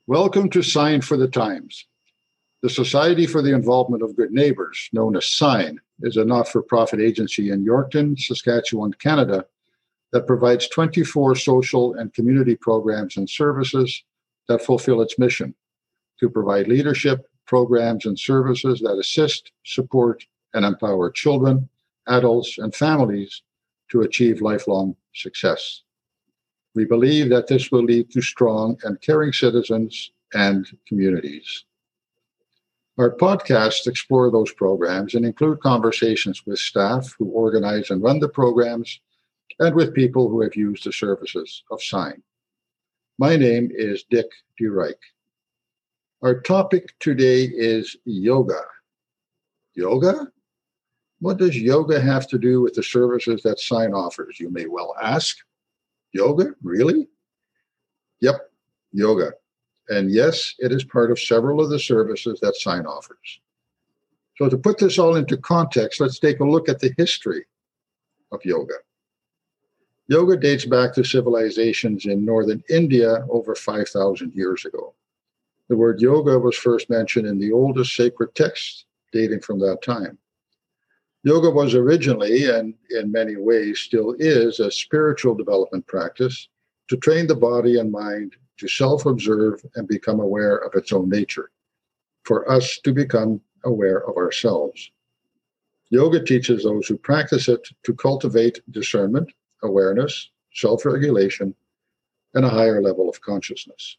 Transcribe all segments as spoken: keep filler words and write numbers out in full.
Welcome to Sign for the Times. The Society for the Involvement of Good Neighbors, known as SIGN, is a not-for-profit agency in Yorkton, Saskatchewan, Canada, that provides twenty-four social and community programs and services that fulfill its mission to provide leadership, programs, and services that assist, support, and empower children, adults, and families to achieve lifelong success. We believe that this will lead to strong and caring citizens and communities. Our podcasts explore those programs and include conversations with staff who organize and run the programs and with people who have used the services of SIGN. My name is Dick DeReich. Our topic today is yoga. Yoga? What does yoga have to do with the services that SIGN offers, you may well ask? Yoga? Really? Yep, yoga. And yes, it is part of several of the services that SIGN offers. So to put this all into context, let's take a look at the history of yoga. Yoga dates back to civilizations in northern India over five thousand years ago. The word yoga was first mentioned in the oldest sacred texts dating from that time. Yoga was originally, and in many ways still is, a spiritual development practice to train the body and mind to self-observe and become aware of its own nature, for us to become aware of ourselves. Yoga teaches those who practice it to cultivate discernment, awareness, self-regulation, and a higher level of consciousness.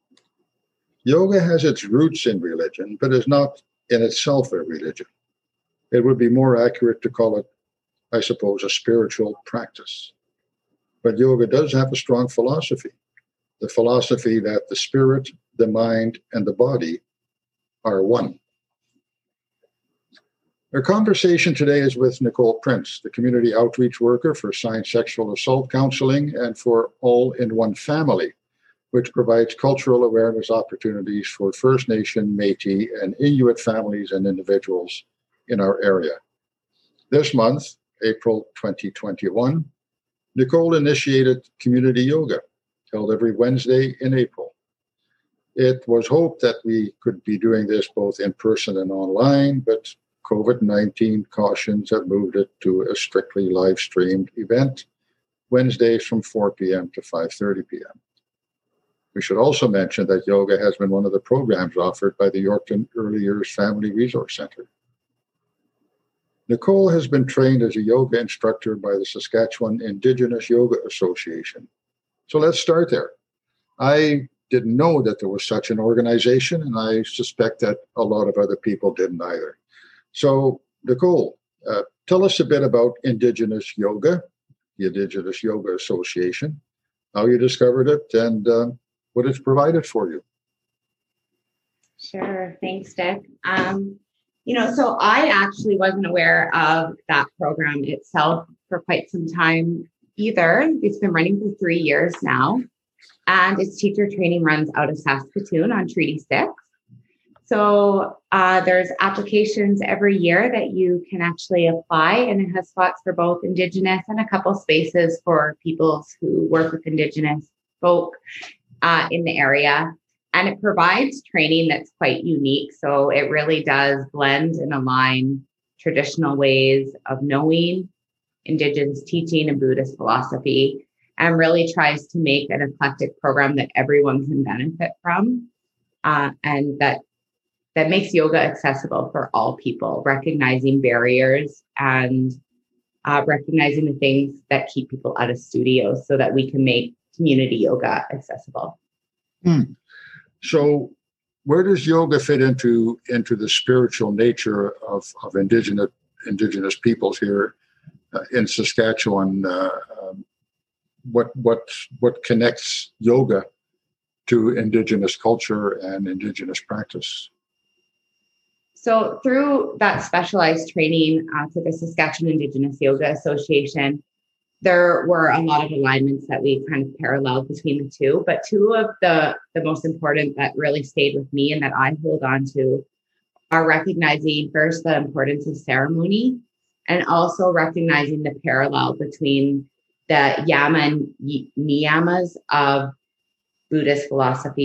Yoga has its roots in religion, but is not in itself a religion. It would be more accurate to call it, I suppose, a spiritual practice. But yoga does have a strong philosophy, the philosophy that the spirit, the mind, and the body are one. Our conversation today is with Nicole Prince, the community outreach worker for SIGN Sexual Assault Counseling and for All in One Family, which provides cultural awareness opportunities for First Nation, Métis, and Inuit families and individuals in our area. This month, April twenty twenty-one, Nicole initiated community yoga, held every Wednesday in April. It was hoped that we could be doing this both in person and online, but COVID nineteen cautions have moved it to a strictly live-streamed event, Wednesdays from four p.m. to five thirty p.m. We should also mention that yoga has been one of the programs offered by the Yorkton Early Years Family Resource Center. Nicole has been trained as a yoga instructor by the Saskatchewan Indigenous Yoga Association. So let's start there. I didn't know that there was such an organization, and I suspect that a lot of other people didn't either. So, Nicole, uh, tell us a bit about Indigenous Yoga, the Indigenous Yoga Association, how you discovered it, and uh, what it's provided for you. Sure. Thanks, Dick. Um, you know, so I actually wasn't aware of that program itself for quite some time either. It's been running for three years now, and its teacher training runs out of Saskatoon on Treaty six. So uh, there's applications every year that you can actually apply, and it has spots for both Indigenous and a couple spaces for people who work with Indigenous folk uh, in the area. And it provides training that's quite unique. So it really does blend and align traditional ways of knowing, Indigenous teaching, and Buddhist philosophy, and really tries to make an eclectic program that everyone can benefit from, uh, and that that makes yoga accessible for all people, recognizing barriers and uh, recognizing the things that keep people out of studios so that we can make community yoga accessible. Hmm. So where does yoga fit into, into the spiritual nature of, of indigenous, indigenous peoples here uh, in Saskatchewan? Uh, um, what, what, what connects yoga to Indigenous culture and Indigenous practice? So through that specialized training uh, to the Saskatchewan Indigenous Yoga Association, there were a lot of alignments that we kind of paralleled between the two, but two of the, the most important that really stayed with me and that I hold on to are recognizing first the importance of ceremony, and also recognizing the parallel between the yama and niyamas of Buddhist philosophy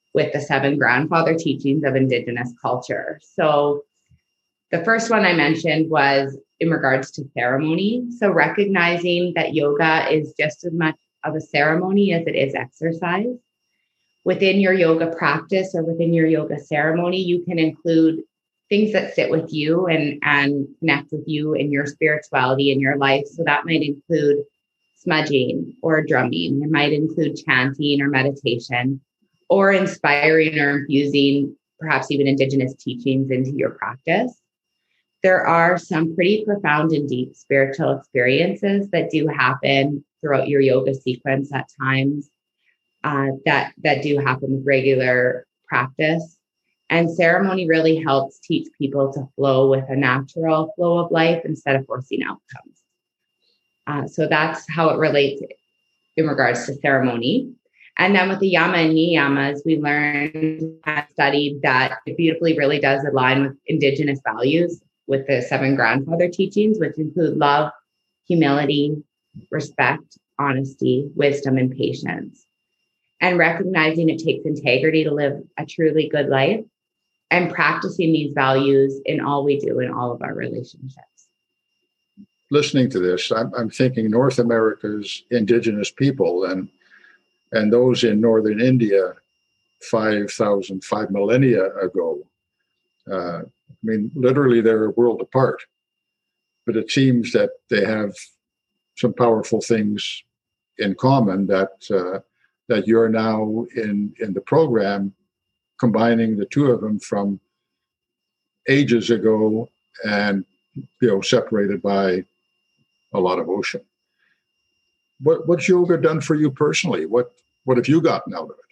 with the seven grandfather teachings of Indigenous culture. So the first one I mentioned was in regards to ceremony. So recognizing that yoga is just as much of a ceremony as it is exercise. Within your yoga practice or within your yoga ceremony, you can include things that sit with you and, and connect with you in your spirituality in your life. So that might include smudging or drumming. It might include chanting or meditation, or inspiring or infusing perhaps even Indigenous teachings into your practice. There are some pretty profound and deep spiritual experiences that do happen throughout your yoga sequence at times, uh, that, that do happen with regular practice. And ceremony really helps teach people to flow with a natural flow of life instead of forcing outcomes. Uh, so that's how it relates in regards to ceremony. And then with the yama and niyamas, we learned and studied that it beautifully really does align with Indigenous values with the seven grandfather teachings, which include love, humility, respect, honesty, wisdom, and patience. And recognizing it takes integrity to live a truly good life, and practicing these values in all we do in all of our relationships. Listening to this, I'm, I'm thinking North America's Indigenous people and and those in northern India five thousand, five millennia ago. Uh, I mean, literally they're a world apart. But it seems that they have some powerful things in common that uh, that you're now in, in the program, combining the two of them from ages ago and, you know, separated by a lot of ocean. What what's yoga done for you personally? What what have you gotten out of it?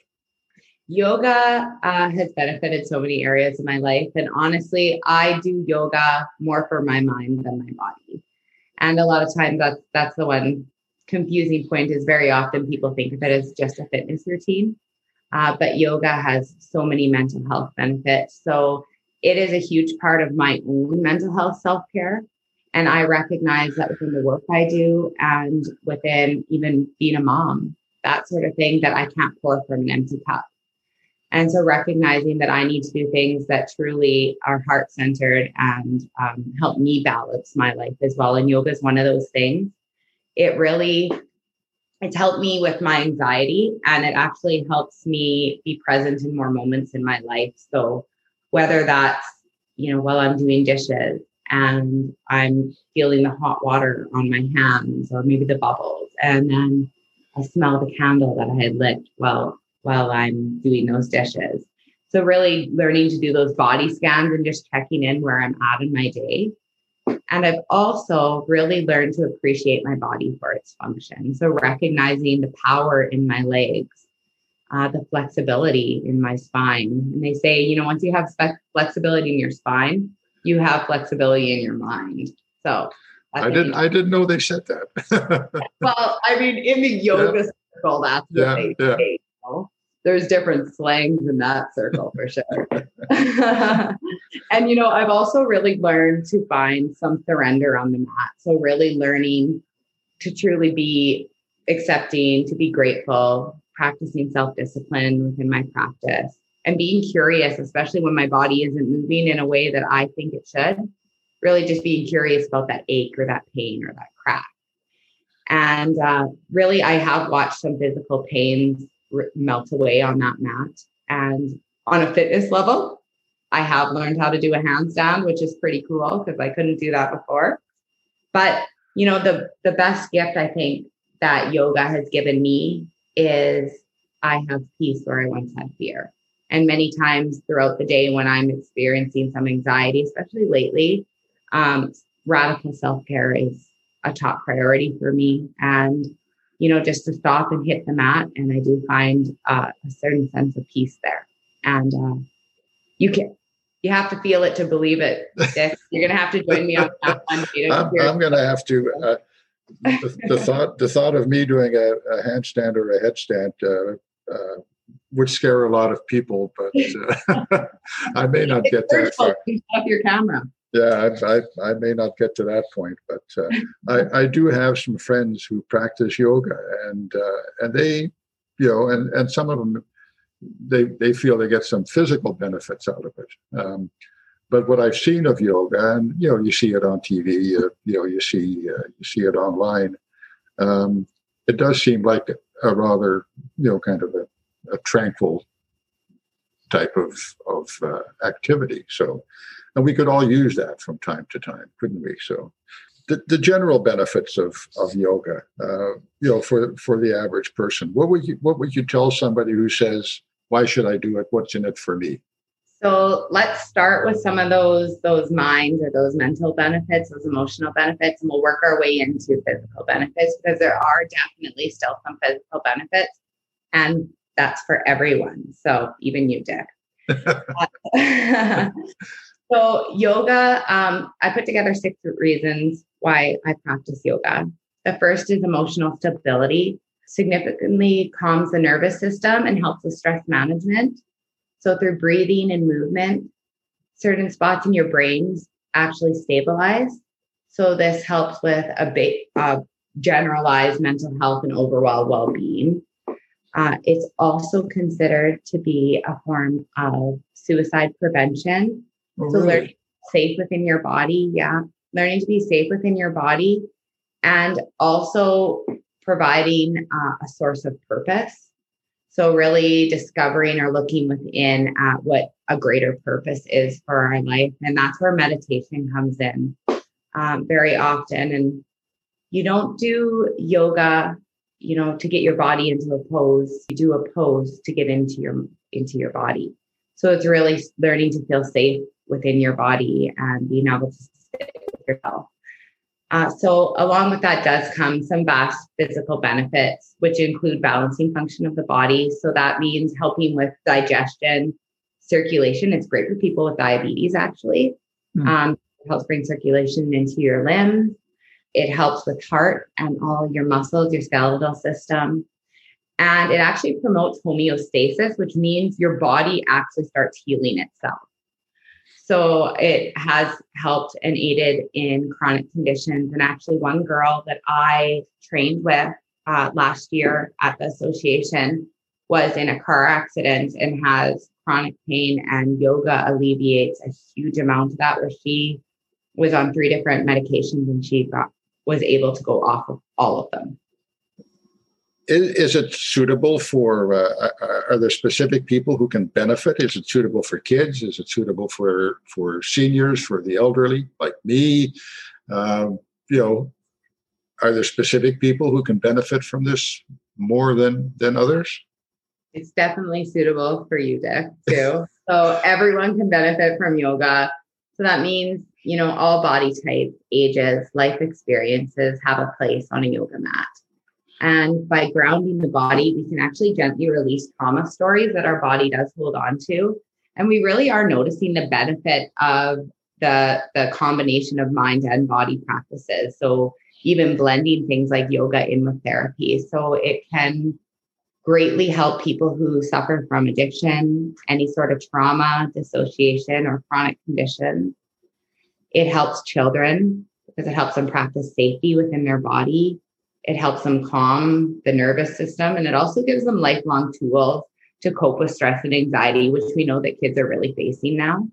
Yoga uh, has benefited so many areas of my life. And honestly, I do yoga more for my mind than my body. And a lot of times that's that's the one confusing point, is very often people think of it as just a fitness routine. Uh, but yoga has so many mental health benefits. So it is a huge part of my own mental health self-care. And I recognize that within the work I do and within even being a mom, that sort of thing, that I can't pour from an empty cup. And so recognizing that I need to do things that truly are heart-centered and um, help me balance my life as well. And yoga is one of those things. It really, it's helped me with my anxiety, and it actually helps me be present in more moments in my life. So whether that's, you know, while I'm doing dishes and I'm feeling the hot water on my hands, or maybe the bubbles, and then I smell the candle that I had lit while while I'm doing those dishes. So really learning to do those body scans and just checking in where I'm at in my day. And I've also really learned to appreciate my body for its function. So recognizing the power in my legs, uh, the flexibility in my spine. And they say, you know, once you have spe- flexibility in your spine, you have flexibility in your mind. So I didn't I didn't know they said that. Well, I mean, in the yoga yeah. circle, that's what yeah, they yeah. say. You know? There's different slangs in that circle for sure. And, you know, I've also really learned to find some surrender on the mat. So really learning to truly be accepting, to be grateful, practicing self-discipline within my practice, and being curious, especially when my body isn't moving in a way that I think it should. Really just being curious about that ache or that pain or that crack. And uh, really, I have watched some physical pains r- melt away on that mat. And on a fitness level, I have learned how to do a handstand, which is pretty cool because I couldn't do that before. But, you know, the, the best gift I think that yoga has given me is I have peace where I once had fear. And many times throughout the day when I'm experiencing some anxiety, especially lately, um, radical self-care is a top priority for me. And, you know, just to stop and hit the mat. And I do find uh, a certain sense of peace there. And uh, you can, you have to feel it to believe it. Dick. You're going to have to join me on that one. I'm, I'm going to have to, uh, the, the thought, the thought of me doing a, a handstand or a headstand, uh, uh, would scare a lot of people, but uh, I may not get that far. Off your camera. Yeah, I, I, I may not get to that point, but uh, I, I do have some friends who practice yoga, and uh, and they, you know, and, and some of them they they feel they get some physical benefits out of it. Um, but what I've seen of yoga, and you know, you see it on T V, uh, you know, you see uh, you see it online. Um, it does seem like a, a rather, you know, kind of a, a tranquil type of of uh, activity. So, and we could all use that from time to time, couldn't we? So. The, the general benefits of, of yoga, uh, you know, for for the average person, what would you what would you tell somebody who says, "Why should I do it? What's in it for me?" So let's start with some of those those mind or those mental benefits, those emotional benefits, and we'll work our way into physical benefits because there are definitely still some physical benefits, and that's for everyone. So even you, Dick. So yoga, um, I put together six reasons why I practice yoga. The first is emotional stability, significantly calms the nervous system and helps with stress management. So through breathing and movement, certain spots in your brains actually stabilize. So this helps with a big, uh, generalized mental health and overall well-being. Uh, it's also considered to be a form of suicide prevention. Oh, so really? learning to be safe within your body. Yeah. Learning to be safe within your body and also providing uh, a source of purpose. So really discovering or looking within at what a greater purpose is for our life. And that's where meditation comes in um, very often. And you don't do yoga, you know, to get your body into a pose. You do a pose to get into your into your body. So it's really learning to feel safe within your body and being able to sit with yourself. Uh, so along with that does come some vast physical benefits, which include balancing function of the body. So that means helping with digestion, circulation. It's great for people with diabetes, actually. Mm. Um, it helps bring circulation into your limbs. It helps with heart and all your muscles, your skeletal system. And it actually promotes homeostasis, which means your body actually starts healing itself. So it has helped and aided in chronic conditions. And actually one girl that I trained with uh, last year at the association was in a car accident and has chronic pain, and yoga alleviates a huge amount of that, where she was on three different medications and she got was able to go off of all of them. Is, is it suitable for, uh, are there specific people who can benefit? Is it suitable for kids? Is it suitable for, for seniors, for the elderly, like me? Um, you know, are there specific people who can benefit from this more than, than others? It's definitely suitable for you, Dick, too. So everyone can benefit from yoga. So that means, you know, all body types, ages, life experiences have a place on a yoga mat. And by grounding the body, we can actually gently release trauma stories that our body does hold on to. And we really are noticing the benefit of the, the combination of mind and body practices. So even blending things like yoga in with therapy. So it can greatly help people who suffer from addiction, any sort of trauma, dissociation, or chronic conditions. It helps children because it helps them practice safety within their body. It helps them calm the nervous system, and it also gives them lifelong tools to cope with stress and anxiety, which we know that kids are really facing now.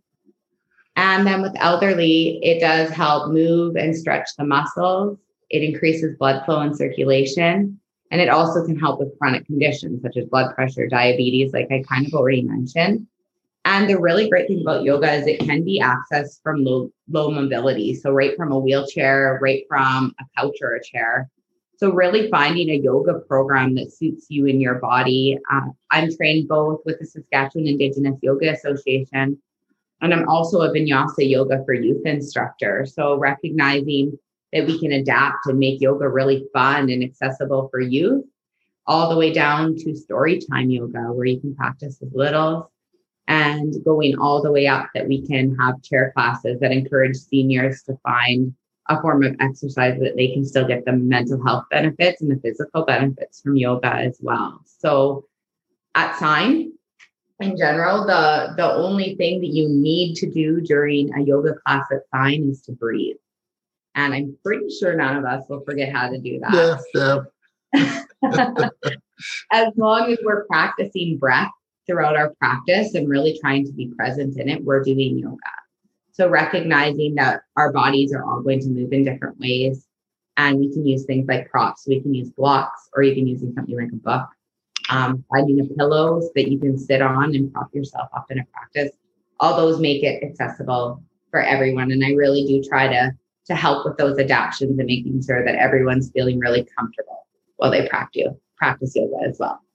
And then with elderly, it does help move and stretch the muscles. It increases blood flow and circulation. And it also can help with chronic conditions such as blood pressure, diabetes, like I kind of already mentioned. And the really great thing about yoga is it can be accessed from low, low mobility. So right from a wheelchair, right from a couch or a chair. So really finding a yoga program that suits you in your body. Uh, I'm trained both with the Saskatchewan Indigenous Yoga Association, and I'm also a Vinyasa Yoga for Youth instructor. So recognizing that we can adapt and make yoga really fun and accessible for youth, all the way down to story time yoga, where you can practice with littles, and going all the way up that we can have chair classes that encourage seniors to find a form of exercise that they can still get the mental health benefits and the physical benefits from yoga as well. So at Sign, in general, the, the only thing that you need to do during a yoga class at Sign is to breathe. And I'm pretty sure none of us will forget how to do that. Yeah, yeah. As long as we're practicing breath throughout our practice and really trying to be present in it, we're doing yoga. So recognizing that our bodies are all going to move in different ways, and we can use things like props. We can use blocks, or even using something like a book. Um, finding a pillow so that you can sit on and prop yourself up in a practice. All those make it accessible for everyone. And I really do try to, to help with those adaptions and making sure that everyone's feeling really comfortable while they practice, practice yoga as well.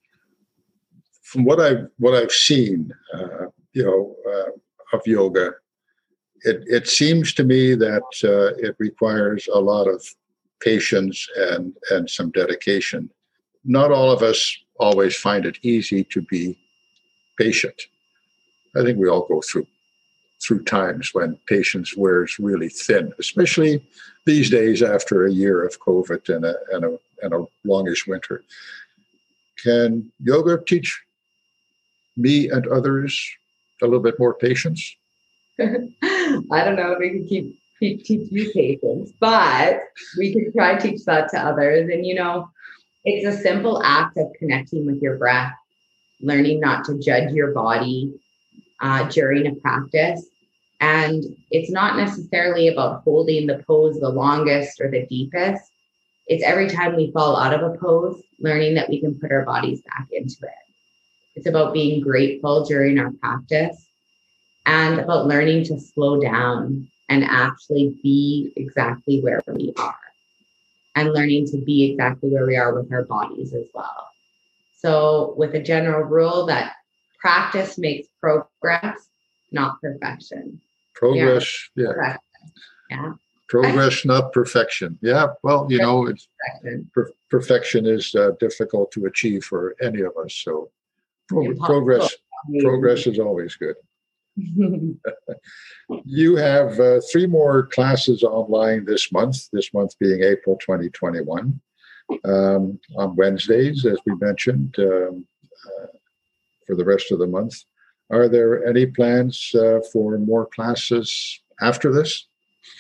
From what I've, what I've seen, uh, you know, uh, of yoga, it, it seems to me that uh, it requires a lot of patience and, and some dedication. Not all of us always find it easy to be patient. I think we all go through through times when patience wears really thin, especially these days after a year of COVID and a, and a, and a longish winter. Can yoga teach me and others a little bit more patience? I don't know if we can keep, keep teach you patience, but we can try to teach that to others. And, you know, it's a simple act of connecting with your breath, learning not to judge your body uh, during a practice. And it's not necessarily about holding the pose the longest or the deepest. It's every time we fall out of a pose, learning that we can put our bodies back into it. It's about being grateful during our practice and about learning to slow down and actually be exactly where we are. And learning to be exactly where we are with our bodies as well. So with a general rule that practice makes progress, not perfection. Progress, yeah. Yeah. yeah. Progress, not perfection. Yeah, well, you know, it's, per- perfection is uh, difficult to achieve for any of us. So pro- progress, progress is always good. You have uh, three more classes online this month, this month being April twenty twenty-one, um, on Wednesdays, as we mentioned, um, uh, for the rest of the month. Are there any plans uh, for more classes after this?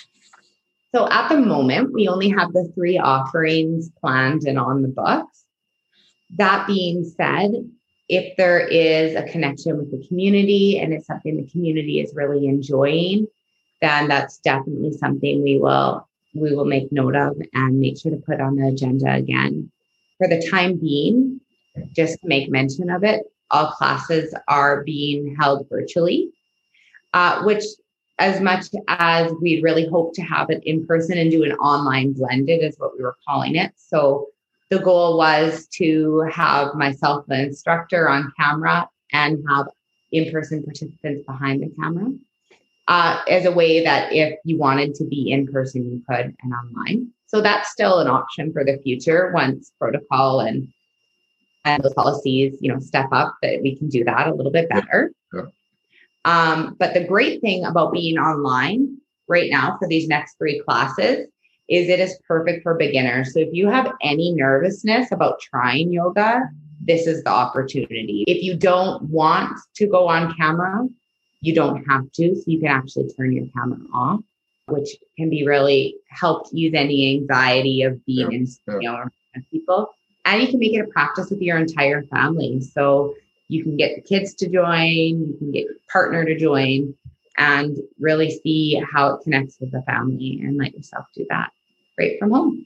So at the moment, we only have the three offerings planned and on the books. That being said, if there is a connection with the community and it's something the community is really enjoying, then that's definitely something we will we will make note of and make sure to put on the agenda again. For the time being, just to make mention of it, all classes are being held virtually, uh, which as much as we really hope to have it in person and do an online blended is what we were calling it. So the goal was to have myself, the instructor, on camera and have in-person participants behind the camera uh, as a way that if you wanted to be in person, you could, and online. So that's still an option for the future once protocol and, and those policies, you know, step up, that we can do that a little bit better. Yeah. Um, but the great thing about being online right now for these next three classes is it is perfect for beginners. So if you have any nervousness about trying yoga, this is the opportunity. If you don't want to go on camera, you don't have to. So you can actually turn your camera off, which can be really helped ease any anxiety of being Yeah. in Yeah. you know, around people. And you can make it a practice with your entire family. So you can get the kids to join, you can get your partner to join, and really see how it connects with the family and let yourself do that right from home.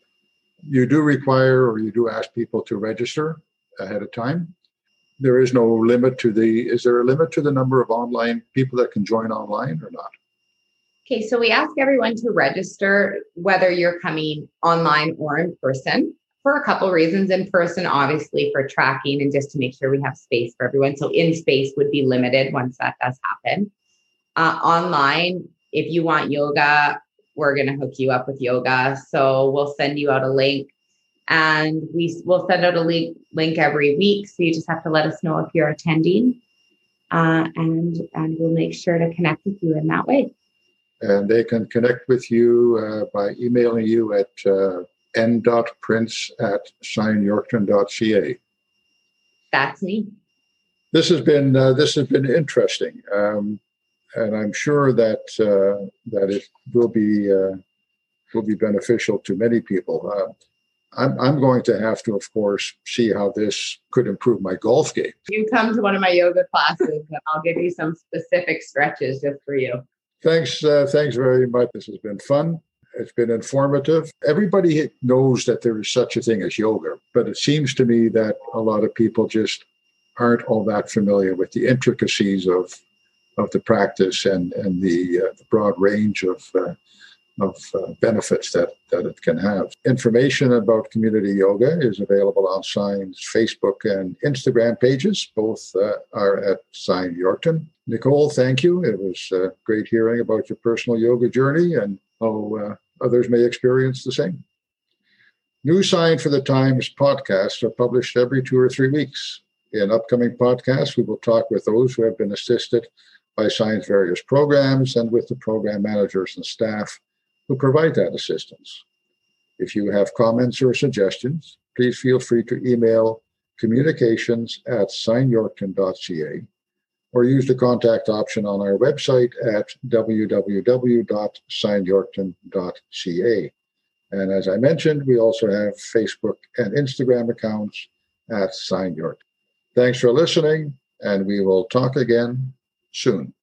You do require, or you do ask people to register ahead of time. There is no limit to the, is there a limit to the number of online people that can join online or not? Okay, so we ask everyone to register whether you're coming online or in person for a couple reasons. In person, obviously, for tracking and just to make sure we have space for everyone. So in space would be limited once that does happen. Uh, online, if you want yoga, we're going to hook you up with yoga. So we'll send you out a link, and we will send out a link, link every week. So you just have to let us know if you're attending, uh, and, and we'll make sure to connect with you in that way. And they can connect with you uh, by emailing you at uh, n dot prince at shine yorkton dot c a. That's me. This has been uh, this has been interesting, um, and I'm sure that uh, that it will be uh, will be beneficial to many people. Uh, I'm, I'm going to have to, of course, see how this could improve my golf game. You come to one of my yoga classes and I'll give you some specific stretches just for you. Thanks. Uh, thanks very much. This has been fun. It's been informative. Everybody knows that there is such a thing as yoga, but it seems to me that a lot of people just aren't all that familiar with the intricacies of of the practice and, and the, uh, the broad range of uh, of uh, benefits that, that it can have. Information about community yoga is available on Sign's Facebook and Instagram pages. Both uh, are at Sign Yorkton. Nicole, thank you. It was uh, great hearing about your personal yoga journey and how uh, others may experience the same. New Sign for the Times podcasts are published every two or three weeks. In upcoming podcasts, we will talk with those who have been assisted by Sign's various programs and with the program managers and staff who provide that assistance. If you have comments or suggestions, please feel free to email communications at sign yorkton dot c a or use the contact option on our website at w w w dot sign yorkton dot c a. And as I mentioned, we also have Facebook and Instagram accounts at Sign Yorkton. Thanks for listening, and we will talk again soon.